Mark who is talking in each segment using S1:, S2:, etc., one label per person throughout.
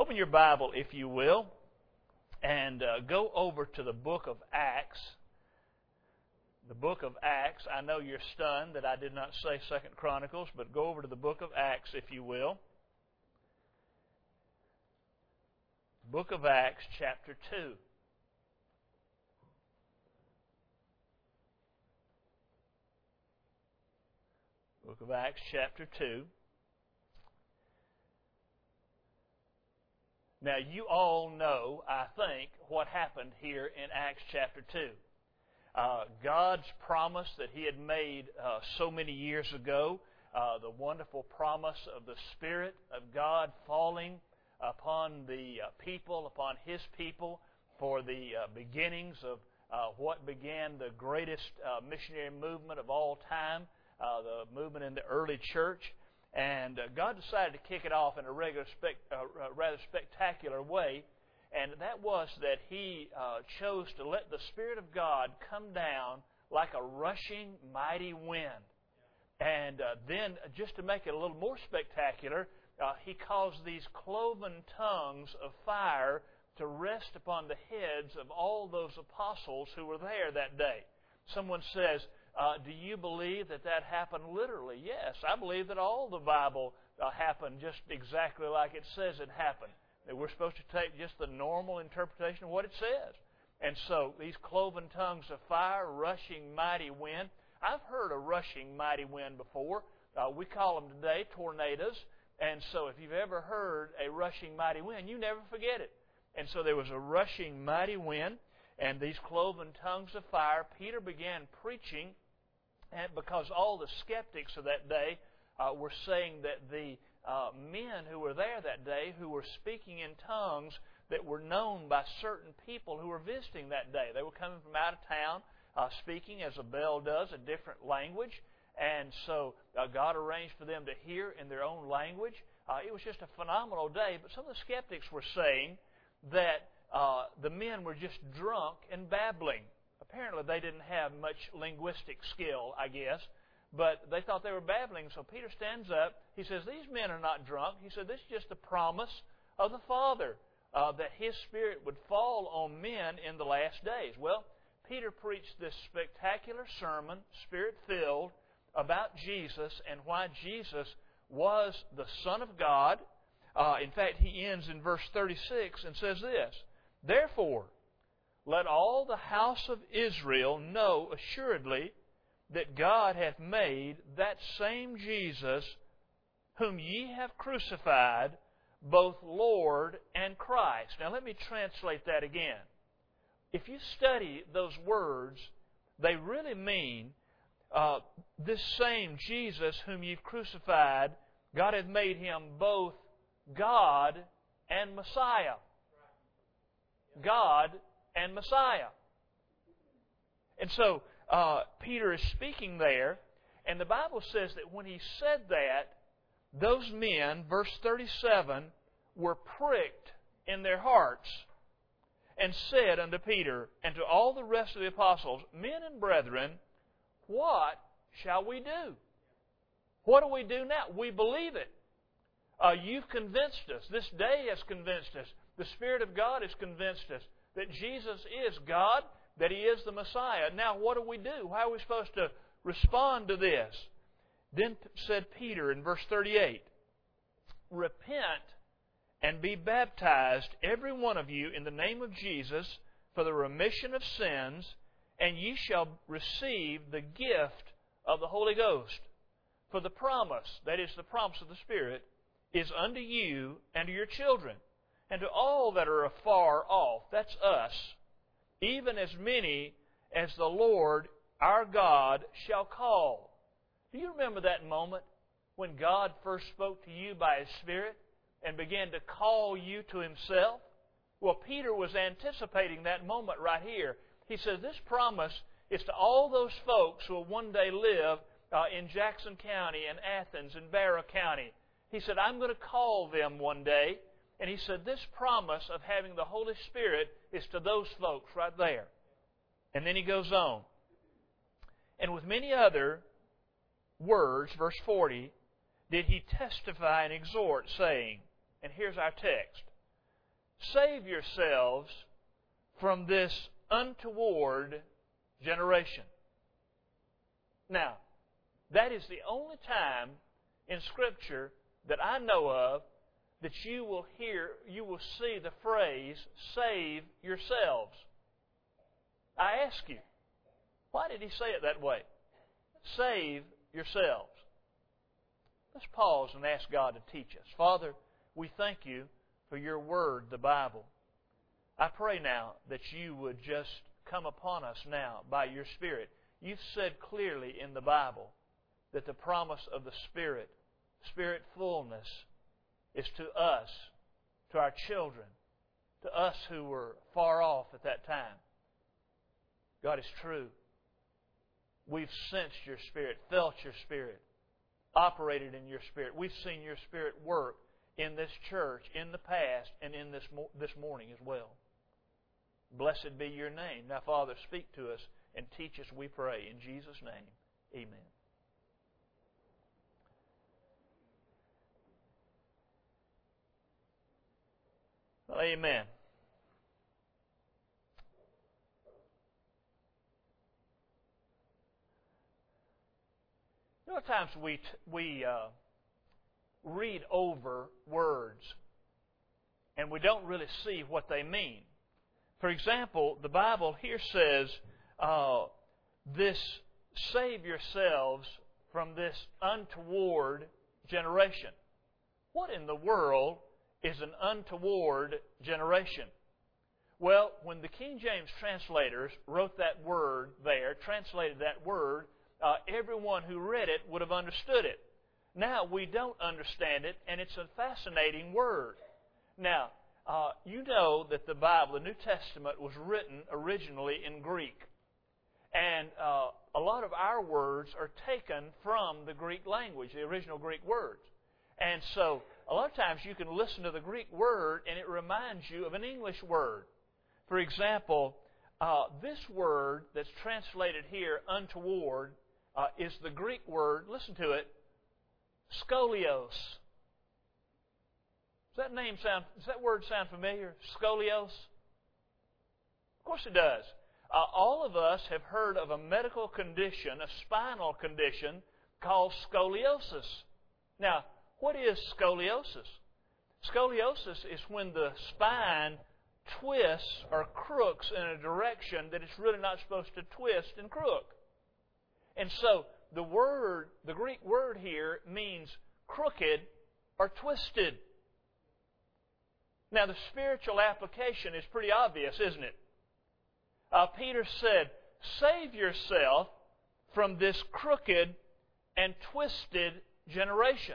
S1: Open your Bible, if you will, and go over to the book of Acts. The book of Acts. I know you're stunned that I did not say 2 Chronicles, but go over to the book of Acts, if you will. Book of Acts, chapter 2. Book of Acts, chapter 2. Now, you all know, I think, what happened here in Acts chapter 2. God's promise that He had made so many years ago, the wonderful promise of the Spirit of God falling upon the people, upon His people, for the beginnings of what began the greatest missionary movement of all time, the movement in the early church. And God decided to kick it off in a rather spectacular way, and that was that He chose to let the Spirit of God come down like a rushing mighty wind. And then, just to make it a little more spectacular, He caused these cloven tongues of fire to rest upon the heads of all those apostles who were there that day. Someone says, do you believe that happened literally? Yes, I believe that all the Bible happened just exactly like it says it happened. That we're supposed to take just the normal interpretation of what it says. And so, these cloven tongues of fire, rushing mighty wind. I've heard a rushing mighty wind before. We call them today tornadoes. And so, if you've ever heard a rushing mighty wind, you never forget it. And so, there was a rushing mighty wind and these cloven tongues of fire. Peter began preaching. And because all the skeptics of that day were saying that the men who were there that day, who were speaking in tongues that were known by certain people who were visiting that day. They were coming from out of town, speaking as a bell does, a different language. And so God arranged for them to hear in their own language. It was just a phenomenal day. But some of the skeptics were saying that the men were just drunk and babbling. Apparently, they didn't have much linguistic skill, I guess, but they thought they were babbling. So Peter stands up. He says, these men are not drunk. He said, this is just the promise of the Father, that His Spirit would fall on men in the last days. Well, Peter preached this spectacular sermon, Spirit-filled, about Jesus and why Jesus was the Son of God. In fact, he ends in verse 36 and says this, therefore, let all the house of Israel know assuredly that God hath made that same Jesus, whom ye have crucified, both Lord and Christ. Now let me translate that again. If you study those words, they really mean this same Jesus whom you've crucified, God hath made Him both God and Messiah. God and Messiah. And so, Peter is speaking there, and the Bible says that when he said that, those men, verse 37, were pricked in their hearts, and said unto Peter and to all the rest of the apostles, men and brethren, what shall we do? What do we do now? We believe it. You've convinced us. This day has convinced us. The Spirit of God has convinced us that Jesus is God, that He is the Messiah. Now, what do we do? How are we supposed to respond to this? Then said Peter in verse 38, repent and be baptized, every one of you, in the name of Jesus, for the remission of sins, and ye shall receive the gift of the Holy Ghost. For the promise, that is the promise of the Spirit, is unto you and to your children, and to all that are afar off, that's us, even as many as the Lord our God shall call. Do you remember that moment when God first spoke to you by His Spirit and began to call you to Himself? Well, Peter was anticipating that moment right here. He says this promise is to all those folks who will one day live in Jackson County and Athens and Barrow County. He said, I'm going to call them one day. And he said, this promise of having the Holy Spirit is to those folks right there. And then he goes on. And with many other words, verse 40, did he testify and exhort, saying, and here's our text, Save yourselves from this untoward generation. Now, that is the only time in Scripture that I know of that you will see the phrase, save yourselves. I ask you, why did he say it that way? Save yourselves. Let's pause and ask God to teach us. Father, we thank you for your word, the Bible. I pray now that you would just come upon us now by your Spirit. You've said clearly in the Bible that the promise of the Spirit, Spirit fullness, is to us, to our children, to us who were far off at that time. God, it's true. We've sensed your Spirit, felt your Spirit, operated in your Spirit. We've seen your Spirit work in this church, in the past, and in this morning as well. Blessed be your name. Now, Father, speak to us and teach us, we pray. In Jesus' name, amen. Well, amen. A lot of times we read over words and we don't really see what they mean. For example, the Bible here says, this save yourselves from this untoward generation. What in the world is an untoward generation? Well, when the King James translators wrote that word there, translated that word, everyone who read it would have understood it. Now, we don't understand it, and it's a fascinating word. Now, you know that the Bible, the New Testament, was written originally in Greek. And a lot of our words are taken from the Greek language, the original Greek words. And so, a lot of times you can listen to the Greek word and it reminds you of an English word. For example, this word that's translated here, untoward, is the Greek word, listen to it, scolios. Does that word sound familiar? Scolios? Of course it does. All of us have heard of a medical condition, a spinal condition, called scoliosis. Now, what is scoliosis? Scoliosis is when the spine twists or crooks in a direction that it's really not supposed to twist and crook. And so, the Greek word here means crooked or twisted. Now, the spiritual application is pretty obvious, isn't it? Peter said, save yourself from this crooked and twisted generation.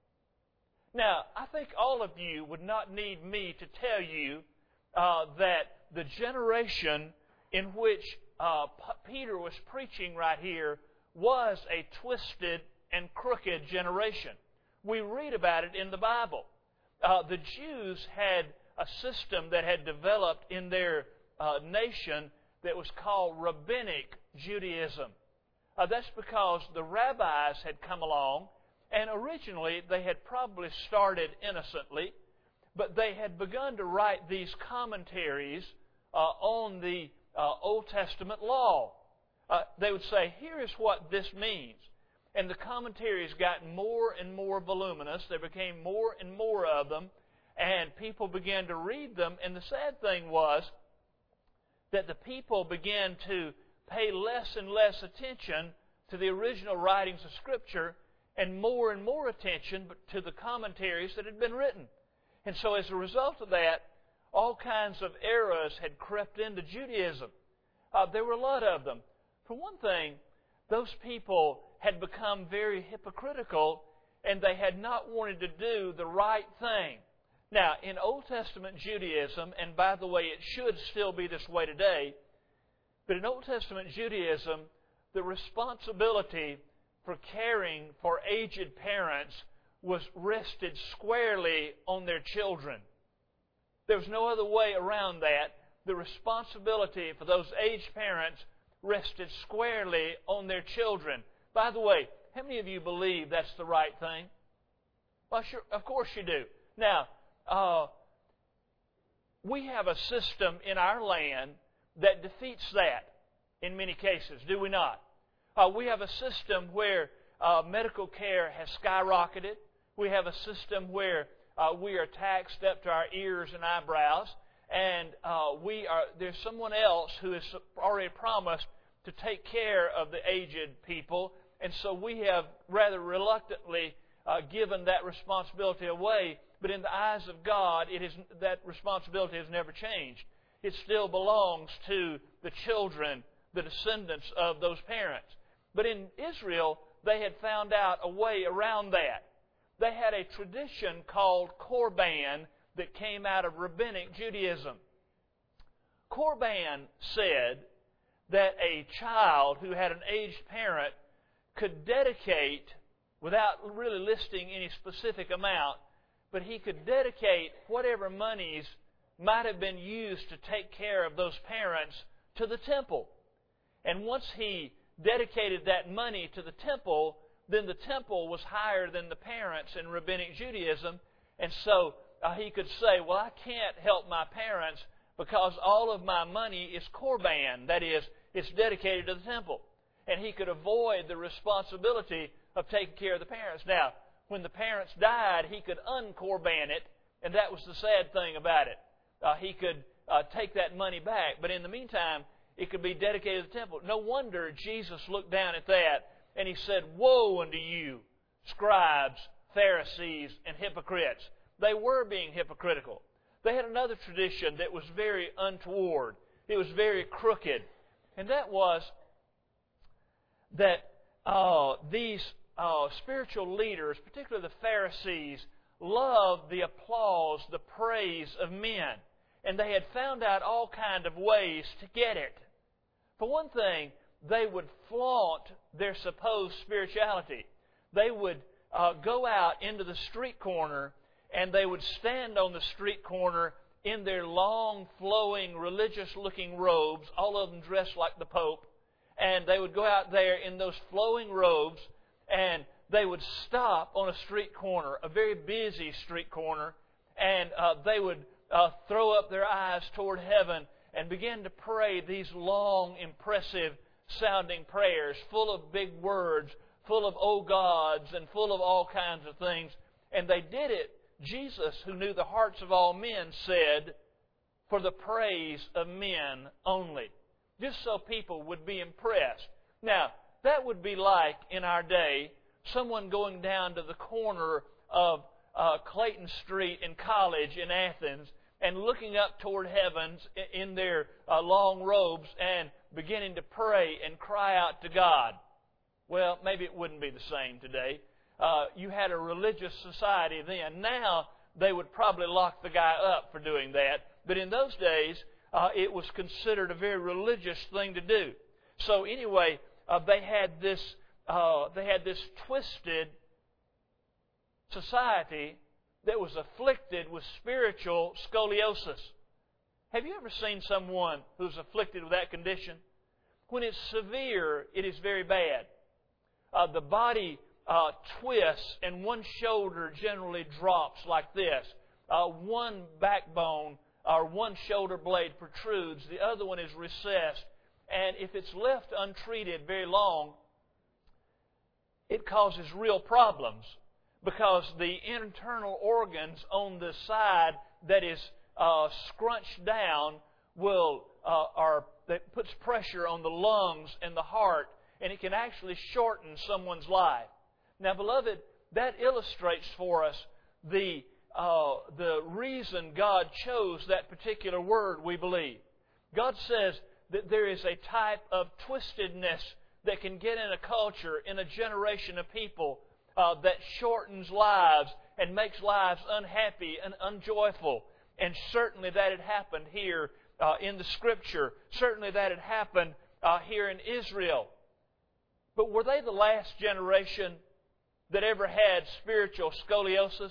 S1: Now, I think all of you would not need me to tell you that the generation in which Peter was preaching right here was a twisted and crooked generation. We read about it in the Bible. The Jews had a system that had developed in their nation that was called Rabbinic Judaism. That's because the rabbis had come along, and originally they had probably started innocently, but they had begun to write these commentaries on the Old Testament law. They would say, here is what this means. And the commentaries got more and more voluminous. There became more and more of them. And people began to read them. And the sad thing was that the people began to pay less and less attention to the original writings of Scripture and more attention to the commentaries that had been written. And so as a result of that, all kinds of errors had crept into Judaism. There were a lot of them. For one thing, those people had become very hypocritical and they had not wanted to do the right thing. Now, in Old Testament Judaism, and by the way, it should still be this way today, but in Old Testament Judaism, the responsibility for caring for aged parents was rested squarely on their children. There was no other way around that. The responsibility for those aged parents rested squarely on their children. By the way, how many of you believe that's the right thing? Well, sure, of course you do. Now, we have a system in our land that defeats that in many cases, do we not? We have a system where medical care has skyrocketed. We have a system where we are taxed up to our ears and eyebrows, and there's someone else who has already promised to take care of the aged people, and so we have rather reluctantly given that responsibility away. But in the eyes of God, that responsibility has never changed. It still belongs to the children, the descendants of those parents. But in Israel, they had found out a way around that. They had a tradition called Korban that came out of Rabbinic Judaism. Korban said that a child who had an aged parent could dedicate, without really listing any specific amount, but he could dedicate whatever monies might have been used to take care of those parents to the temple. And once he dedicated that money to the temple, then the temple was higher than the parents in Rabbinic Judaism. And so he could say, well, I can't help my parents because all of my money is Korban. That is, it's dedicated to the temple. And he could avoid the responsibility of taking care of the parents. Now, when the parents died, he could un-Korban it, and that was the sad thing about it. He could take that money back, but in the meantime, it could be dedicated to the temple. No wonder Jesus looked down at that, and He said, "Woe unto you, scribes, Pharisees, and hypocrites." They were being hypocritical. They had another tradition that was very untoward. It was very crooked. And that was that these spiritual leaders, particularly the Pharisees, loved the applause, the praise of men. And they had found out all kinds of ways to get it. For one thing, they would flaunt their supposed spirituality. They would go out into the street corner and they would stand on the street corner in their long, flowing, religious-looking robes, all of them dressed like the Pope. And they would go out there in those flowing robes and they would stop on a street corner, a very busy street corner, and they would throw up their eyes toward heaven and begin to pray these long, impressive sounding prayers, full of big words, full of "oh gods," and full of all kinds of things. And they did it, Jesus, who knew the hearts of all men, said, for the praise of men only. Just so people would be impressed. Now, that would be like, in our day, someone going down to the corner of Clayton Street in College in Athens and looking up toward heavens in their long robes and beginning to pray and cry out to God. Well, maybe it wouldn't be the same today. You had a religious society then. Now, they would probably lock the guy up for doing that. But in those days, it was considered a very religious thing to do. So anyway, they had this twisted society that was afflicted with spiritual scoliosis. Have you ever seen someone who's afflicted with that condition? When it's severe, it is very bad. The body twists and one shoulder generally drops like this. One backbone or one shoulder blade protrudes. The other one is recessed. And if it's left untreated very long, it causes real problems because the internal organs on the side that is scrunched down that puts pressure on the lungs and the heart, and it can actually shorten someone's life. Now, beloved, that illustrates for us the reason God chose that particular word, we believe. God says that there is a type of twistedness that can get in a culture, in a generation of people, that shortens lives and makes lives unhappy and unjoyful. And certainly that had happened here in the Scripture. Certainly that had happened here in Israel. But were they the last generation that ever had spiritual scoliosis?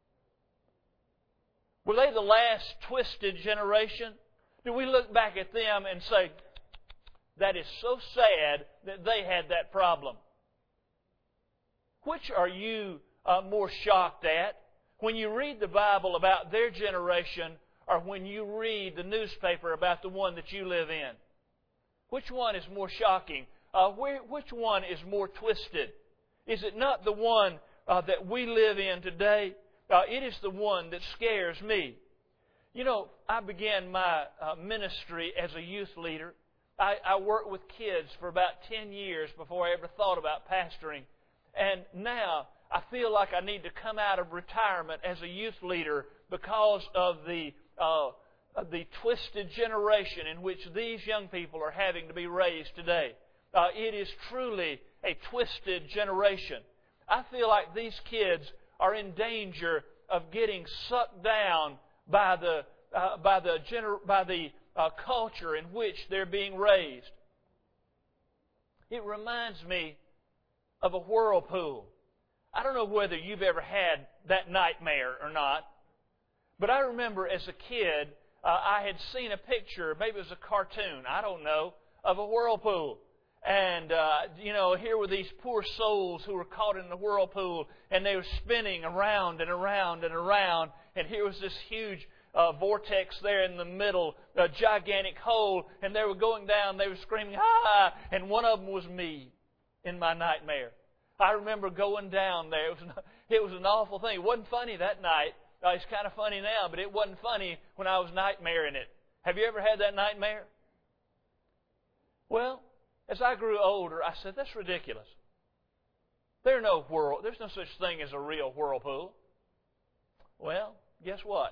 S1: Were they the last twisted generation? Do we look back at them and say, that is so sad that they had that problem? Which are you more shocked at? When you read the Bible about their generation, or when you read the newspaper about the one that you live in? Which one is more shocking? Which one is more twisted? Is it not the one that we live in today? It is the one that scares me. You know, I began my ministry as a youth leader. I worked with kids for about 10 years before I ever thought about pastoring. And now I feel like I need to come out of retirement as a youth leader because of the twisted generation in which these young people are having to be raised today. It is truly a twisted generation. I feel like these kids are in danger of getting sucked down by the culture in which they're being raised. It reminds me of a whirlpool. I don't know whether you've ever had that nightmare or not, but I remember as a kid, I had seen a picture, maybe it was a cartoon, I don't know, of a whirlpool. And, here were these poor souls who were caught in the whirlpool, and they were spinning around and around and around, and here was this huge vortex there in the middle, a gigantic hole, and they were going down, they were screaming, ah! And one of them was me in my nightmare. I remember going down there. It was an awful thing. It wasn't funny that night. It's kind of funny now, but it wasn't funny when I was nightmaring it. Have you ever had that nightmare? Well, as I grew older, I said, that's ridiculous. There's no such thing as a real whirlpool. Well, guess what?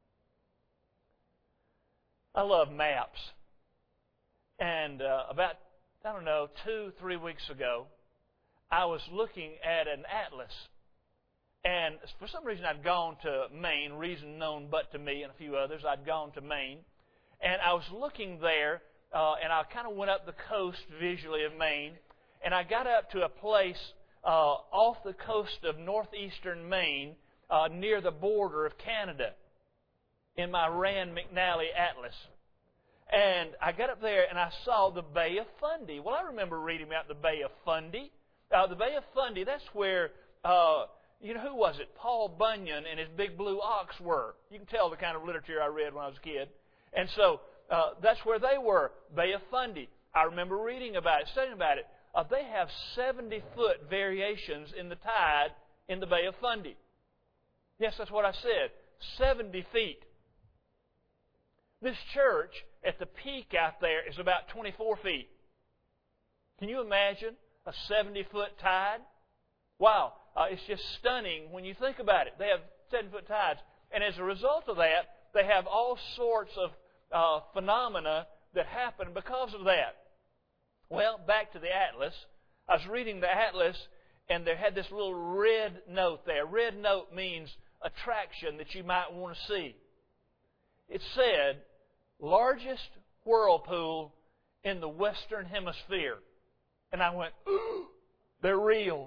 S1: I love maps. And about, 2-3 weeks ago, I was looking at an atlas. And for some reason I'd gone to Maine, reason known but to me and a few others, I'd gone to Maine. And I was looking there, and I kind of went up the coast visually of Maine, and I got up to a place off the coast of northeastern Maine near the border of Canada in my Rand McNally Atlas. And I got up there and I saw the Bay of Fundy. Well, I remember reading about the Bay of Fundy. The Bay of Fundy, that's where, who was it? Paul Bunyan and his big blue ox were. You can tell the kind of literature I read when I was a kid. And so that's where they were, Bay of Fundy. I remember reading about it, studying about it. They have 70-foot variations in the tide in the Bay of Fundy. Yes, that's what I said. 70 feet. This church at the peak out there is about 24 feet. Can you imagine a 70-foot tide? Wow, it's just stunning when you think about it. They have 7-foot tides. And as a result of that, they have all sorts of phenomena that happen because of that. Well, back to the atlas. I was reading the atlas, and they had this little red note there. Red note means attraction that you might want to see. It said, largest whirlpool in the Western Hemisphere. And I went, ooh, they're real.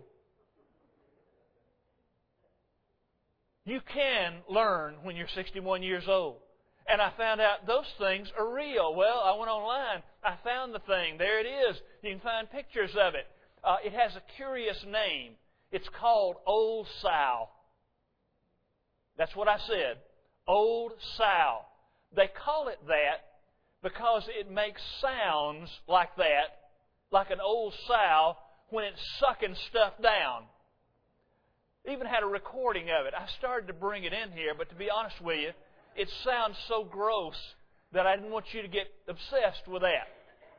S1: You can learn when you're 61 years old. And I found out those things are real. Well, I went online. I found the thing. There it is. You can find pictures of it. It has a curious name. It's called Old Sow. That's what I said. Old Sow. They call it that because it makes sounds like that, like an old sow when it's sucking stuff down. Even had a recording of it. I started to bring it in here, but to be honest with you, it sounds so gross that I didn't want you to get obsessed with that.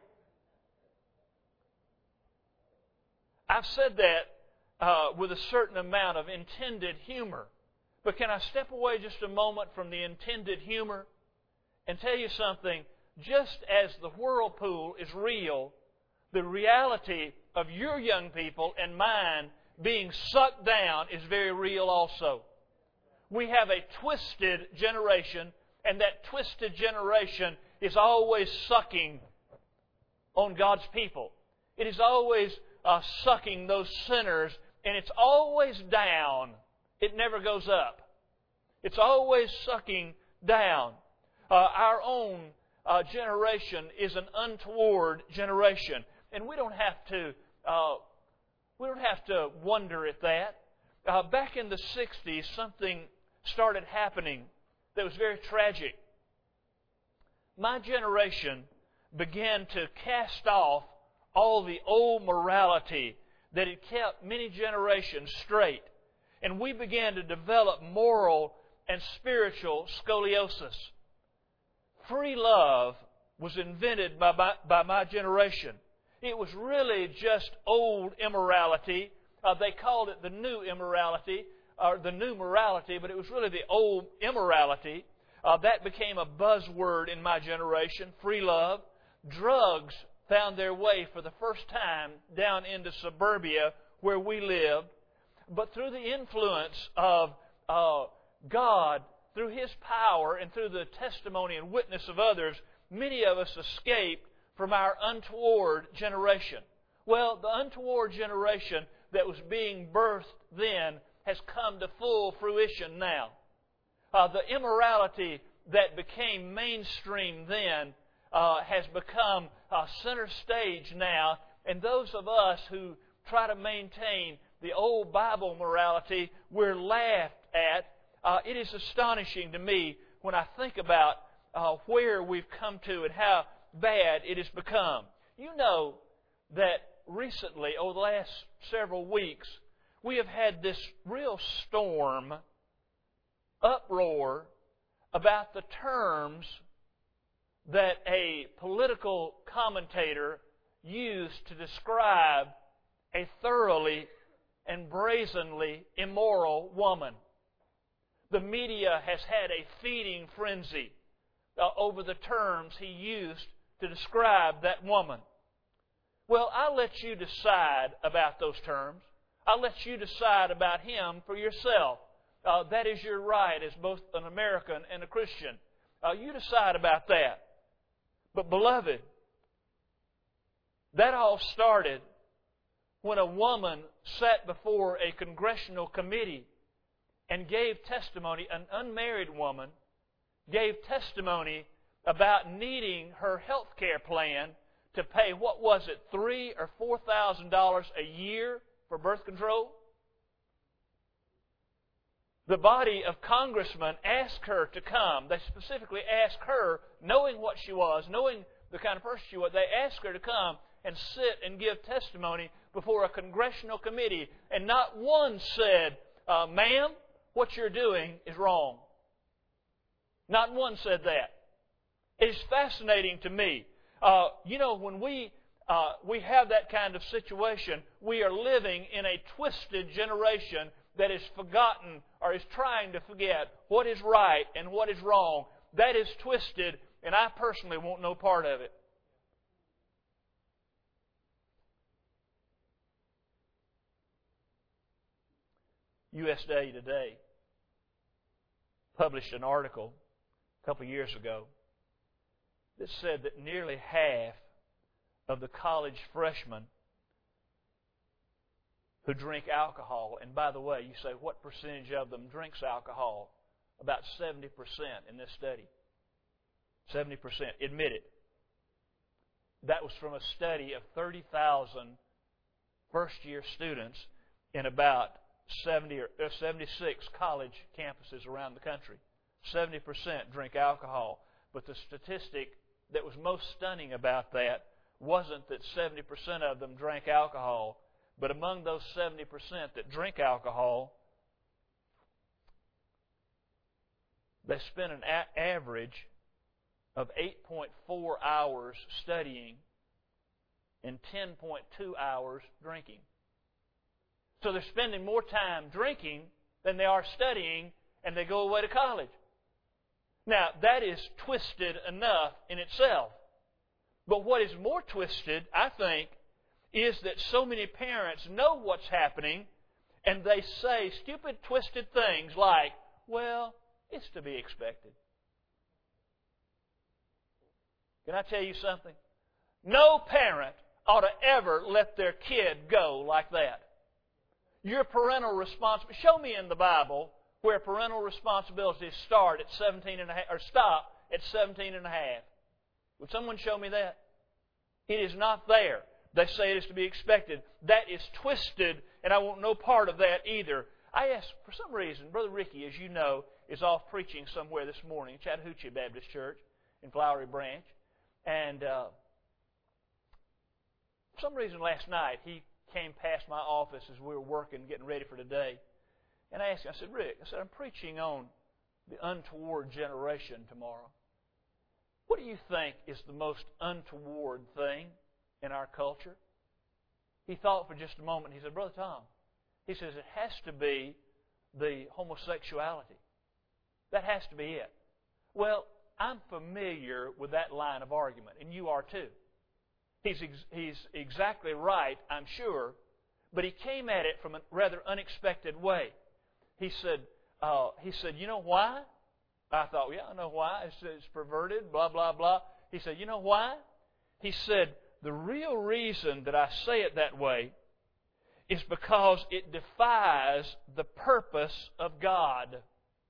S1: I've said that with a certain amount of intended humor. But can I step away just a moment from the intended humor and tell you something? Just as the whirlpool is real, the reality of your young people and mine being sucked down is very real also. We have a twisted generation, and that twisted generation is always sucking on God's people. It is always sucking those sinners, and it's always down. It never goes up. It's always sucking down. Our own generation is an untoward generation, and we don't have to wonder at that. Back in the 60s, something started happening that was very tragic. my generation began to cast off all the old morality that had kept many generations straight. And we began to develop moral and spiritual scoliosis. Free love was invented by my generation. It was really just old immorality. They called it the new immorality, or the new morality, but it was really the old immorality. That became a buzzword in my generation, free love. Drugs found their way for the first time down into suburbia where we lived. But through the influence of God, through His power and through the testimony and witness of others, many of us escaped from our untoward generation. Well, the untoward generation that was being birthed then has come to full fruition now. The immorality that became mainstream then has become center stage now, and those of us who try to maintain the old Bible morality, we're laughed at. It is astonishing to me when I think about where we've come to and how bad it has become. You know that recently, over the last several weeks, we have had this real storm, uproar, about the terms that a political commentator used to describe a thoroughly and brazenly immoral woman. The media has had a feeding frenzy over the terms he used to describe that woman. Well, I'll let you decide about those terms. I'll let you decide about him for yourself. That is your right as both an American and a Christian. You decide about that. But beloved, that all started when a woman sat before a congressional committee and gave testimony, an unmarried woman gave testimony about needing her health care plan to pay, what was it, $3,000 or $4,000 a year for birth control? The body of congressmen asked her to come. They specifically asked her, knowing what she was, knowing the kind of person she was, they asked her to come and sit and give testimony before a congressional committee. And not one said, ma'am, what you're doing is wrong. Not one said that. It is fascinating to me. When we have that kind of situation, we are living in a twisted generation that has forgotten or is trying to forget what is right and what is wrong. That is twisted, and I personally want no part of it. USA Today published an article a couple of years ago that said that nearly half of the college freshmen who drink alcohol, and by the way, you say, what percentage of them drinks alcohol? About 70% in this study. 70%. Admit it. That was from a study of 30,000 first-year students in about 70 or 76 college campuses around the country. 70% drink alcohol. But the statistic that was most stunning about that wasn't that 70% of them drank alcohol, but among those 70% that drink alcohol, they spend an average of 8.4 hours studying and 10.2 hours drinking. So they're spending more time drinking than they are studying, and they go away to college. Now, that is twisted enough in itself. But what is more twisted, I think, is that so many parents know what's happening, and they say stupid, twisted things like, well, it's to be expected. Can I tell you something? No parent ought to ever let their kid go like that. Your parental responsibility, show me in the Bible where parental responsibilities start at 17 and a half, or stop at 17 and a half. Would someone show me that? It is not there. They say it is to be expected. That is twisted, and I want no part of that either. I asked, for some reason, Brother Ricky, as you know, is off preaching somewhere this morning, Chattahoochee Baptist Church. in Flowery Branch. And for some reason last night, he came past my office as we were working, getting ready for today. And I asked him, I said, Rick, I said, I'm preaching on the untoward generation tomorrow. What do you think is the most untoward thing in our culture? He thought for just a moment. He said, Brother Tom, he says, it has to be the homosexuality. That has to be it. Well, I'm familiar with that line of argument, and you are too. He's exactly right, I'm sure, but he came at it from a rather unexpected way. He said, you know why? I thought, yeah, I know why. It's perverted, blah, blah, blah. He said, you know why? He said, the real reason that I say it that way is because it defies the purpose of God.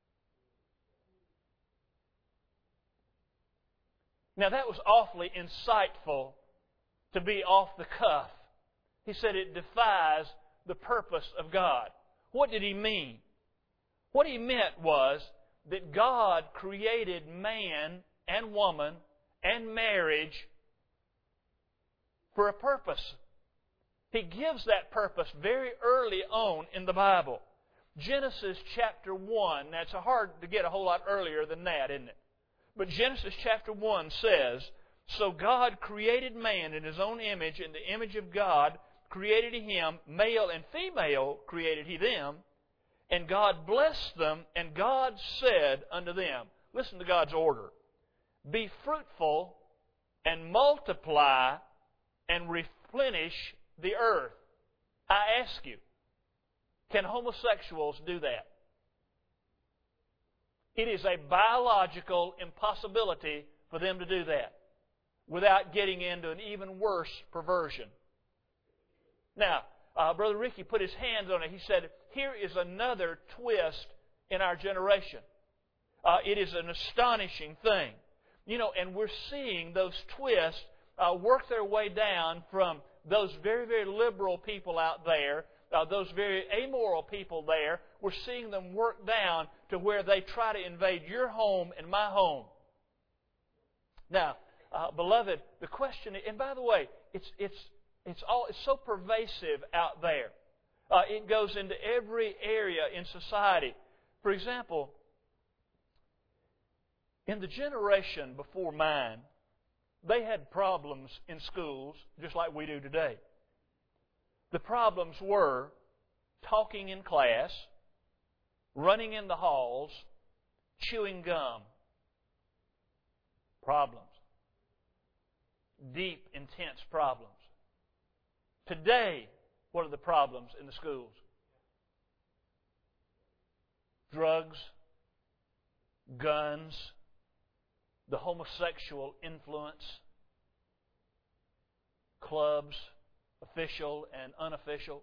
S1: Now, that was awfully insightful to be off the cuff. He said it defies the purpose of God. What did he mean? What he meant was that God created man and woman and marriage for a purpose. He gives that purpose very early on in the Bible. Genesis chapter 1, now it's hard to get a whole lot earlier than that, isn't it? But Genesis chapter 1 says, so God created man in His own image, in the image of God created He him, male and female created He them, and God blessed them, and God said unto them, listen to God's order, be fruitful and multiply and replenish the earth. I ask you, can homosexuals do that? It is a biological impossibility for them to do that without getting into an even worse perversion. Now, Brother Ricky put his hands on it. He said, here is another twist in our generation. It is an astonishing thing. You know, and we're seeing those twists work their way down from those very, very liberal people out there, those very amoral people there. We're seeing them work down to where they try to invade your home and my home. Now, beloved, the question, and by the way, it's so pervasive out there. It goes into every area in society. For example, in the generation before mine, they had problems in schools just like we do today. The problems were talking in class, running in the halls, chewing gum. Problems. Deep, intense problems. Today, what are the problems in the schools? Drugs, guns, the homosexual influence, clubs, official and unofficial.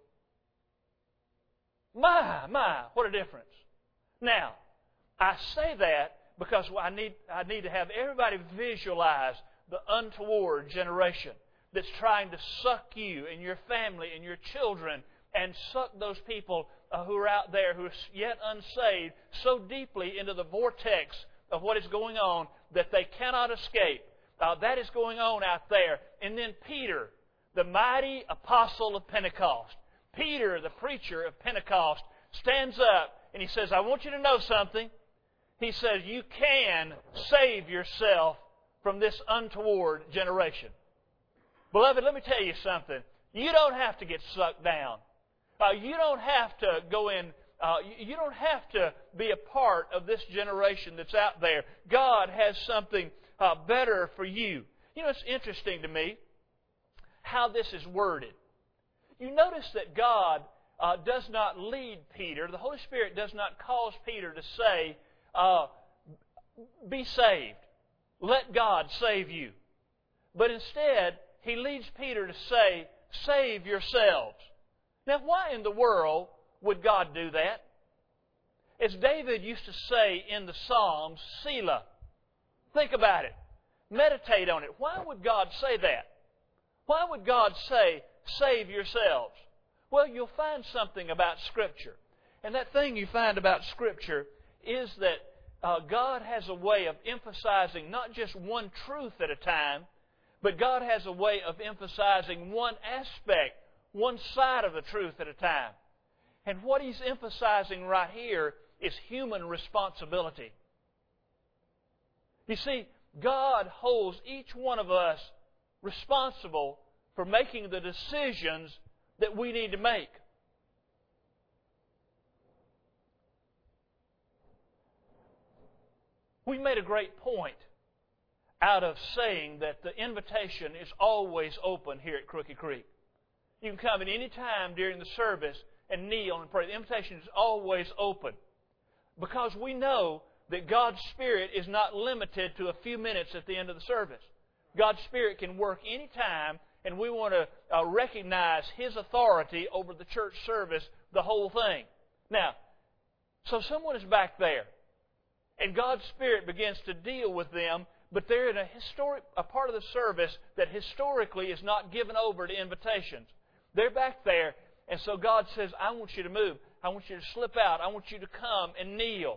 S1: My, what a difference. Now, I say that because I need to have everybody visualize the untoward generation that's trying to suck you and your family and your children and suck those people who are out there who are yet unsaved so deeply into the vortex of what is going on that they cannot escape. That is going on out there. And then Peter, the mighty apostle of Pentecost, Peter, the preacher of Pentecost, stands up and he says, I want you to know something. He says, you can save yourself from this untoward generation. Beloved, let me tell you something. You don't have to get sucked down. You don't have to go in. You don't have to be a part of this generation that's out there. God has something better for you. You know, it's interesting to me how this is worded. You notice that God does not lead Peter. The Holy Spirit does not cause Peter to say, be saved. Let God save you. But instead, He leads Peter to say, save yourselves. Now, why in the world would God do that? As David used to say in the Psalms, Selah. Think about it. Meditate on it. Why would God say that? Why would God say, save yourselves? Well, you'll find something about Scripture. And that thing you find about Scripture is that God has a way of emphasizing not just one truth at a time, but God has a way of emphasizing one aspect, one side of the truth at a time. And what He's emphasizing right here is human responsibility. You see, God holds each one of us responsible for making the decisions that we need to make. We made a great point out of saying that the invitation is always open here at Crooked Creek. You can come at any time during the service and kneel and pray. The invitation is always open. Because we know that God's Spirit is not limited to a few minutes at the end of the service. God's Spirit can work any time, and we want to recognize His authority over the church service, the whole thing. Now, so someone is back there, and God's Spirit begins to deal with them, but they're in a part of the service that historically is not given over to invitations. They're back there, and so God says, I want you to move. I want you to slip out. I want you to come and kneel.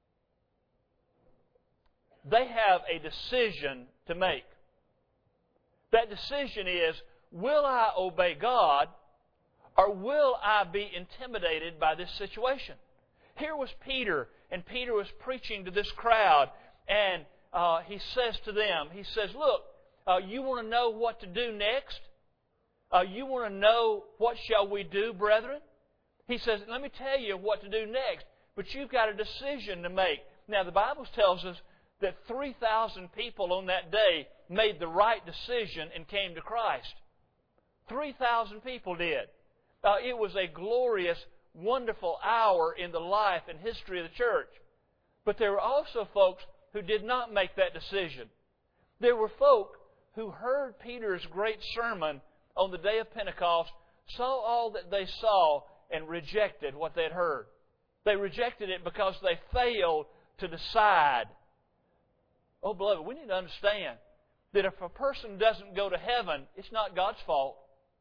S1: They have a decision to make. That decision is, will I obey God, or will I be intimidated by this situation? Here was Peter, and Peter was preaching to this crowd, and he says to them, he says, look, you want to know what to do next? You want to know what shall we do, brethren? He says, let me tell you what to do next, but you've got a decision to make. Now, the Bible tells us that 3,000 people on that day made the right decision and came to Christ. 3,000 people did. It was a glorious, wonderful hour in the life and history of the church. But there were also folks who did not make that decision. There were folk who heard Peter's great sermon on the day of Pentecost, saw all that they saw, and rejected what they had heard. They rejected it because they failed to decide. Oh, beloved, we need to understand that if a person doesn't go to heaven, it's not God's fault.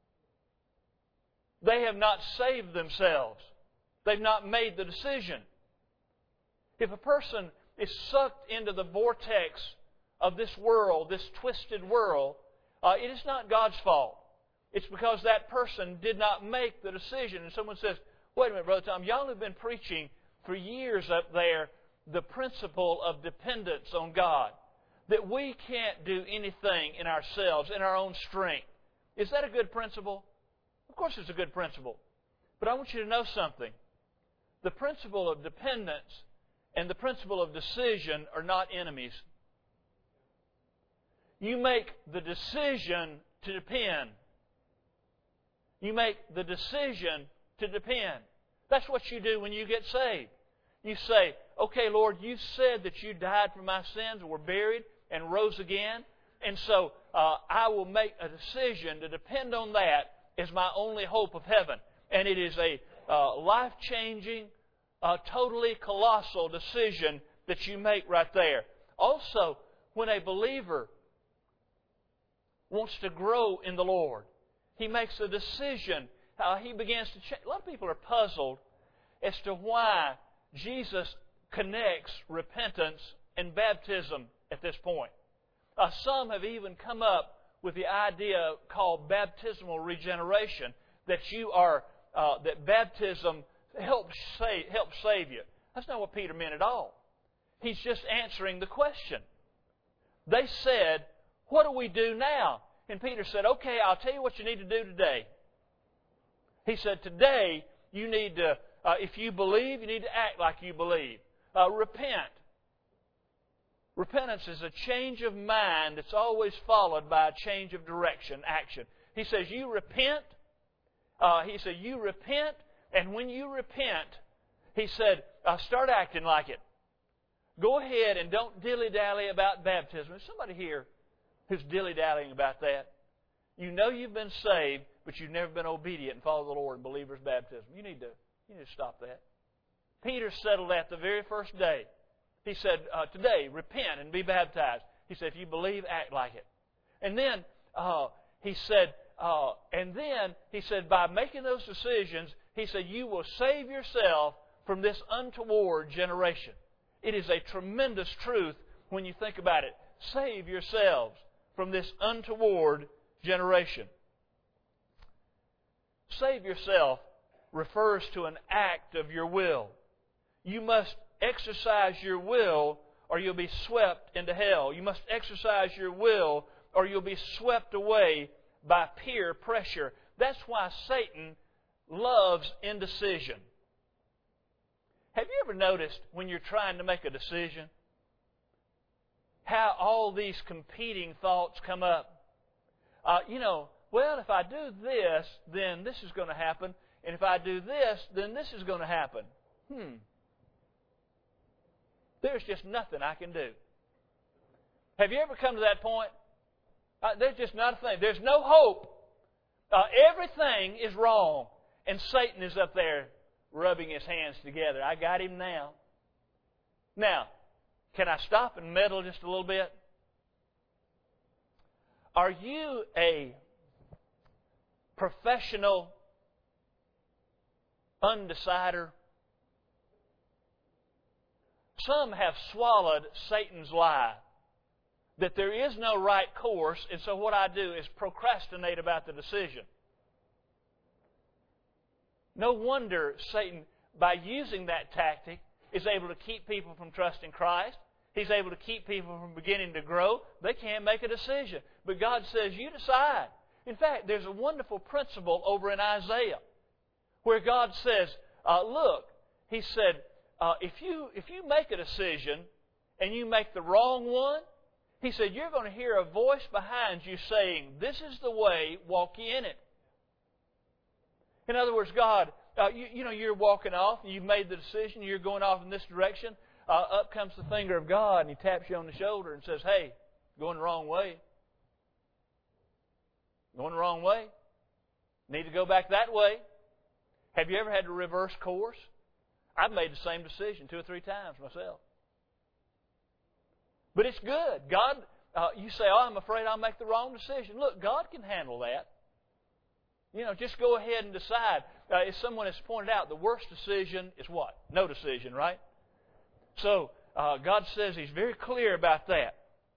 S1: They have not saved themselves. They've not made the decision. If a person is sucked into the vortex of this world, this twisted world, it is not God's fault. It's because that person did not make the decision. And someone says, wait a minute, Brother Tom, y'all have been preaching for years up there the principle of dependence on God. That we can't do anything in ourselves, in our own strength. Is that a good principle? Of course it's a good principle. But I want you to know something. The principle of dependence and the principle of decision are not enemies. You make the decision to depend. You make the decision to depend. That's what you do when you get saved. You say, okay, Lord, you said that you died for my sins, were buried, and rose again. And so I will make a decision to depend on that as my only hope of heaven. And it is a life-changing, totally colossal decision that you make right there. Also, when a believer wants to grow in the Lord, he makes a decision. He begins to change. A lot of people are puzzled as to why Jesus connects repentance and baptism at this point. Some have even come up with the idea called baptismal regeneration, that that baptism helps save you. That's not what Peter meant at all. He's just answering the question. They said, what do we do now? And Peter said, okay, I'll tell you what you need to do today. He said, today you need to, if you believe, you need to act like you believe. Repent. Repentance is a change of mind that's always followed by a change of direction, action. He says, you repent. He said, you repent, and when you repent, he said, start acting like it. Go ahead and don't dilly-dally about baptism. There's somebody here who's dilly-dallying about that. You know you've been saved, but you've never been obedient and followed the Lord in believer's baptism. You need to stop that. Peter settled that the very first day. He said, today, repent and be baptized. He said, if you believe, act like it. And then he said, by making those decisions, he said, you will save yourself from this untoward generation. It is a tremendous truth when you think about it. Save yourselves from this untoward generation. Save yourself refers to an act of your will. You must exercise your will or you'll be swept into hell. You must exercise your will or you'll be swept away by peer pressure. That's why Satan loves indecision. Have you ever noticed when you're trying to make a decision how all these competing thoughts come up? Well, if I do this, then this is going to happen. And if I do this, then this is going to happen. There's just nothing I can do. Have you ever come to that point? There's just not a thing. There's no hope. Everything is wrong. And Satan is up there rubbing his hands together. I got him now. Now, can I stop and meddle just a little bit? Are you a professional undecider? Some have swallowed Satan's lie that there is no right course, and so what I do is procrastinate about the decision. No wonder Satan, by using that tactic, is able to keep people from trusting Christ. He's able to keep people from beginning to grow. They can't make a decision. But God says, you decide. In fact, there's a wonderful principle over in Isaiah where God says, look, He said, if you make a decision and you make the wrong one, He said, you're going to hear a voice behind you saying, this is the way, walk ye in it. In other words, God, you're walking off, and you've made the decision, you're going off in this direction. Up comes the finger of God, and He taps you on the shoulder and says, hey, going the wrong way. Going the wrong way. Need to go back that way. Have you ever had to reverse course? I've made the same decision 2 or 3 times myself. But it's good. God, you say, I'm afraid I'll make the wrong decision. Look, God can handle that. Just go ahead and decide. As someone has pointed out, the worst decision is what? No decision, right? So, God says He's very clear about that.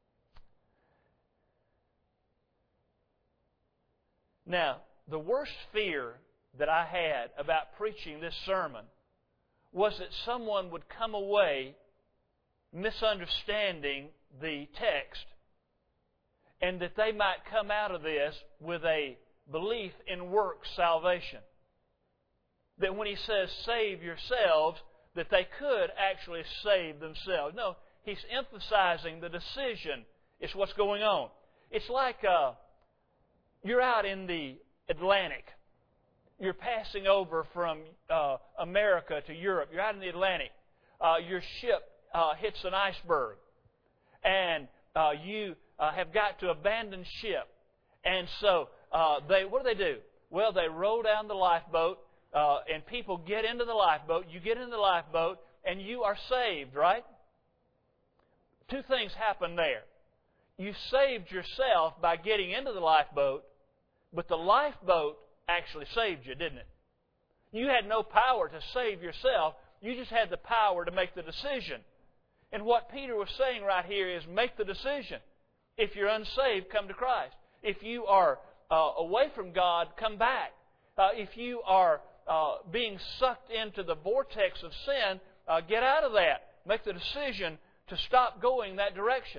S1: Now, the worst fear that I had about preaching this sermon was that someone would come away misunderstanding the text and that they might come out of this with a belief in works salvation. That when He says, save yourselves, that they could actually save themselves. No, He's emphasizing the decision is what's going on. It's like you're out in the Atlantic. You're passing over from America to Europe. You're out in the Atlantic. Your ship hits an iceberg. And you have got to abandon ship. And so what do? Well, they roll down the lifeboat, and people get into the lifeboat. You get into the lifeboat, and you are saved, right? 2 things happen there. You saved yourself by getting into the lifeboat, but the lifeboat actually saved you, didn't it? You had no power to save yourself. You just had the power to make the decision. And what Peter was saying right here is make the decision. If you're unsaved, come to Christ. If you are away from God, come back. If you are being sucked into the vortex of sin, get out of that. Make the decision to stop going that direction.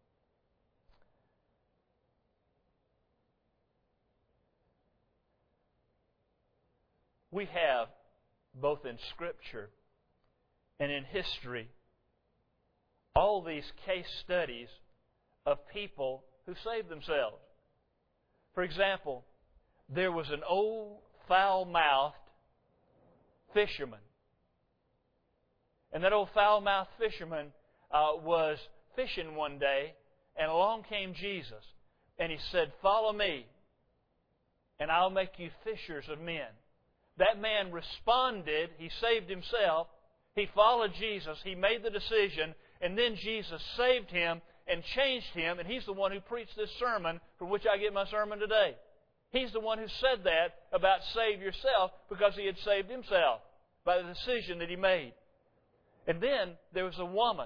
S1: We have, both in Scripture and in history, all these case studies of people who saved themselves. For example, there was an old, foul-mouthed fisherman. And that old foul-mouthed fisherman was fishing one day, and along came Jesus. And He said, follow me, and I'll make you fishers of men. That man responded. He saved himself. He followed Jesus. He made the decision. And then Jesus saved him and changed him. And He's the one who preached this sermon from which I get my sermon today. He's the one who said that about save yourself because he had saved himself by the decision that he made. And then there was a woman.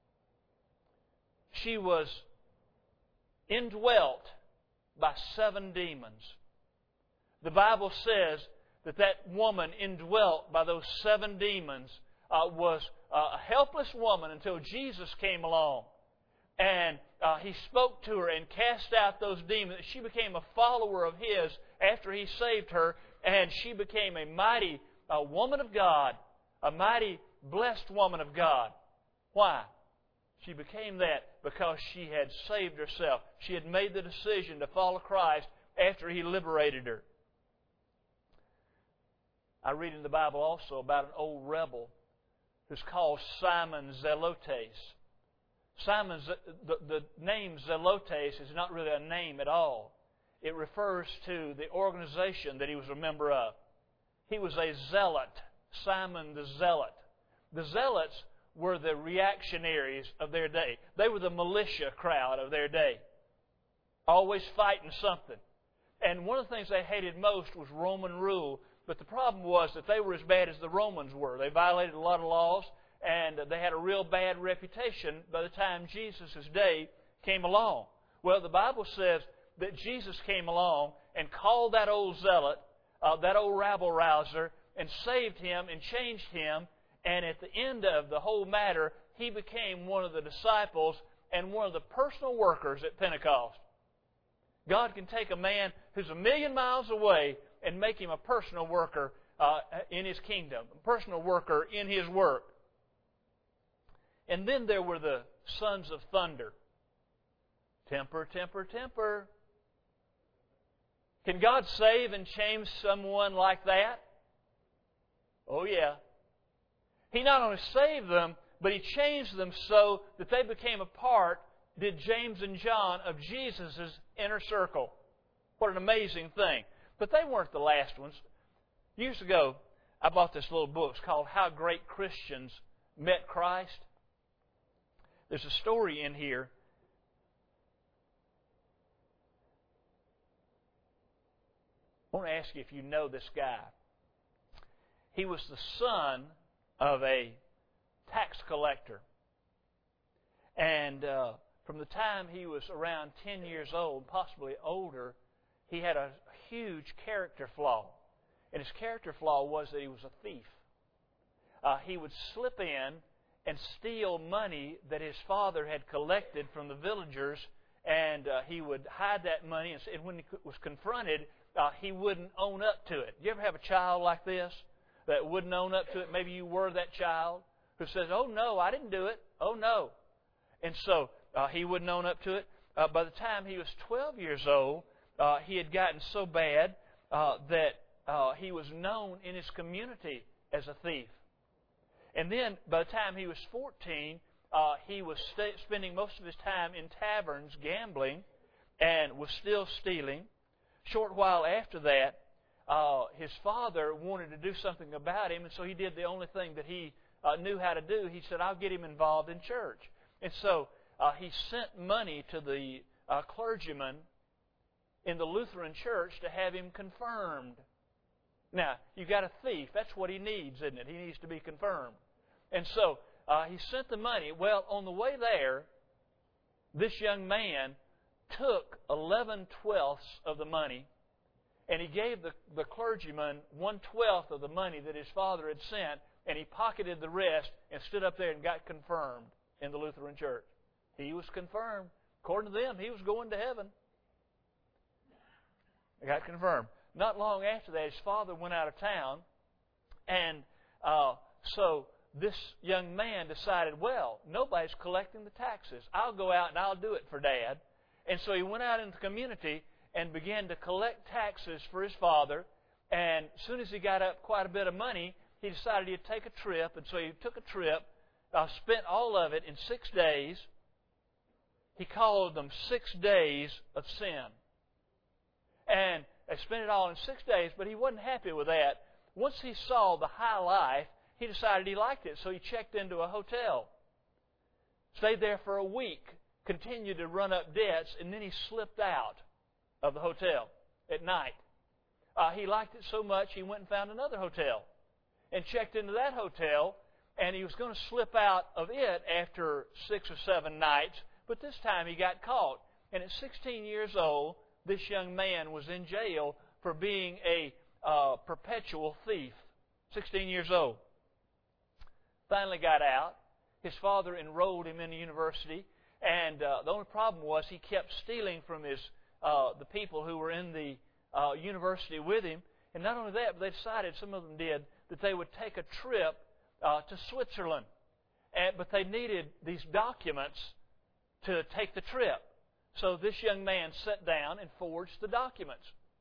S1: She was indwelt by 7 demons. The Bible says that that woman indwelt by those 7 demons was a helpless woman until Jesus came along. And He spoke to her and cast out those demons. She became a follower of His after He saved her, and she became a mighty woman of God, a mighty blessed woman of God. Why? She became that because she had saved herself. She had made the decision to follow Christ after He liberated her. I read in the Bible also about an old rebel who's called Simon Zelotes. The name Zelotes is not really a name at all. It refers to the organization that he was a member of. He was a zealot, Simon the Zealot. The zealots were the reactionaries of their day. They were the militia crowd of their day, always fighting something. And one of the things they hated most was Roman rule. But the problem was that they were as bad as the Romans were. They violated a lot of laws, and they had a real bad reputation by the time Jesus' day came along. Well, the Bible says that Jesus came along and called that old zealot, that old rabble-rouser, and saved him and changed him. And at the end of the whole matter, he became one of the disciples and one of the personal workers at Pentecost. God can take a man who's 1,000,000 miles away and make him a personal worker in His kingdom, a personal worker in His work. And then there were the sons of thunder. Temper, temper, temper. Can God save and change someone like that? Oh, yeah. He not only saved them, but He changed them so that they became a part, did James and John, of Jesus' inner circle. What an amazing thing. But they weren't the last ones. Years ago, I bought this little book. It's called How Great Christians Met Christ. There's a story in here. I want to ask you if you know this guy. He was the son of a tax collector. And from the time he was around 10 years old, possibly older, he had a huge character flaw. And his character flaw was that he was a thief. He would slip in and steal money that his father had collected from the villagers, and he would hide that money. And when he was confronted, he wouldn't own up to it. Do you ever have a child like this that wouldn't own up to it? Maybe you were that child who says, "Oh no, I didn't do it. Oh no." And so he wouldn't own up to it. By the time he was 12 years old, he had gotten so bad that he was known in his community as a thief. And then, by the time he was 14, he was spending most of his time in taverns gambling and was still stealing. Short while after that, his father wanted to do something about him, and so he did the only thing that he knew how to do. He said, "I'll get him involved in church." And so he sent money to the clergyman in the Lutheran church to have him confirmed. Now, you've got a thief. That's what he needs, isn't it? He needs to be confirmed. And so he sent the money. Well, on the way there, this young man took 11/12 of the money, and he gave the clergyman 1/12 of the money that his father had sent, and he pocketed the rest and stood up there and got confirmed in the Lutheran church. He was confirmed. According to them, he was going to heaven. He got confirmed. Not long after that, his father went out of town, and so this young man decided, well, nobody's collecting the taxes. I'll go out and I'll do it for Dad. And so he went out into the community and began to collect taxes for his father. And as soon as he got up quite a bit of money, he decided he'd take a trip. And so he took a trip, spent all of it in 6 days. He called them 6 days of sin. And they spent it all in 6 days, but he wasn't happy with that. Once he saw the high life, he decided he liked it, so he checked into a hotel. Stayed there for a week, continued to run up debts, and then he slipped out of the hotel at night. He liked it so much, he went and found another hotel and checked into that hotel, and he was going to slip out of it after 6 or 7 nights, but this time he got caught. And at 16 years old, this young man was in jail for being a perpetual thief. 16 years old. Finally got out. His father enrolled him in the university, and the only problem was he kept stealing from the people who were in the university with him. And not only that, but they decided, some of them did, that they would take a trip to Switzerland. But they needed these documents to take the trip. So this young man sat down and forged the documents.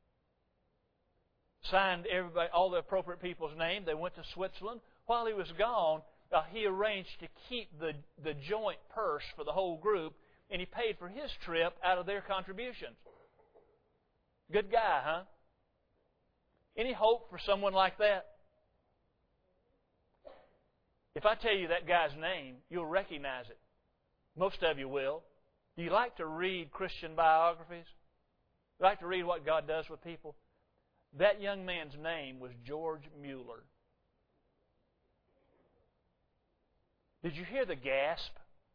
S1: Signed everybody, all the appropriate people's name. They went to Switzerland. While he was gone, he arranged to keep the joint purse for the whole group, and he paid for his trip out of their contributions. Good guy, huh? Any hope for someone like that? If I tell you that guy's name, you'll recognize it. Most of you will. Do you like to read Christian biographies? You like to read what God does with people? That young man's name was George Mueller. Did you hear the gasp?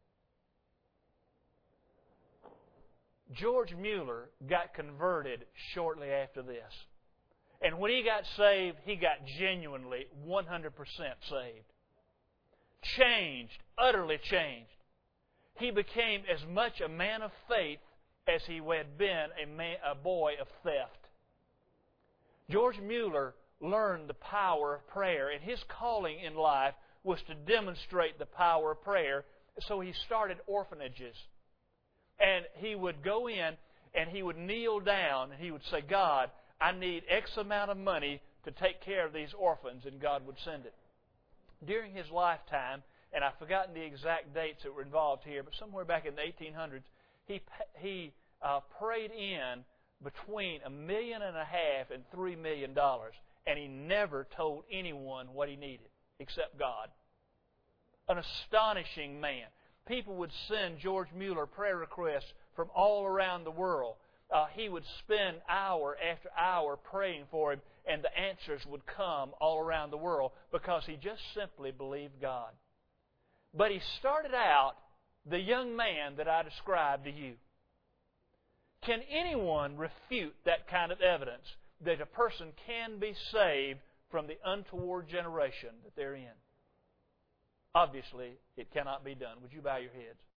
S1: George Mueller got converted shortly after this. And when he got saved, he got genuinely 100% saved. Changed, utterly changed. He became as much a man of faith as he had been a boy of theft. George Mueller learned the power of prayer, and his calling in life was to demonstrate the power of prayer. So he started orphanages. And he would go in and he would kneel down and he would say, God, I need X amount of money to take care of these orphans, and God would send it. During his lifetime, and I've forgotten the exact dates that were involved here, but somewhere back in the 1800s, he prayed in between $1.5 million and $3 million, and he never told anyone what he needed except God. An astonishing man. People would send George Mueller prayer requests from all around the world. He would spend hour after hour praying for him, and the answers would come all around the world because he just simply believed God. But he started out the young man that I described to you. Can anyone refute that kind of evidence that a person can be saved from the untoward generation that they're in? Obviously, it cannot be done. Would you bow your heads?